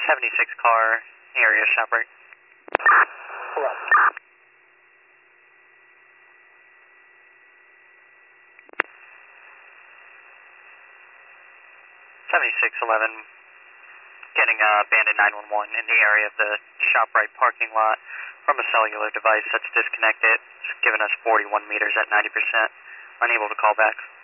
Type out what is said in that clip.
76 car, area ShopRite. Correct. 7611, getting abandoned 911 in the area of the ShopRite parking lot from a cellular device that's disconnected. It's given us 41 meters at 90%. Unable to call back.